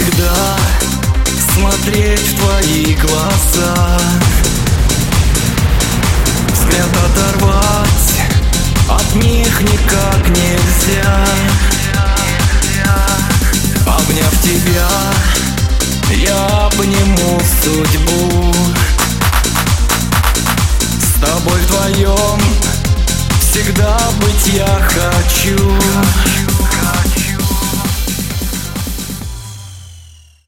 всегда смотреть в твои глаза, взгляд оторвать от них никак нельзя. Обняв тебя, я обниму судьбу. С тобой вдвоем всегда быть я хочу.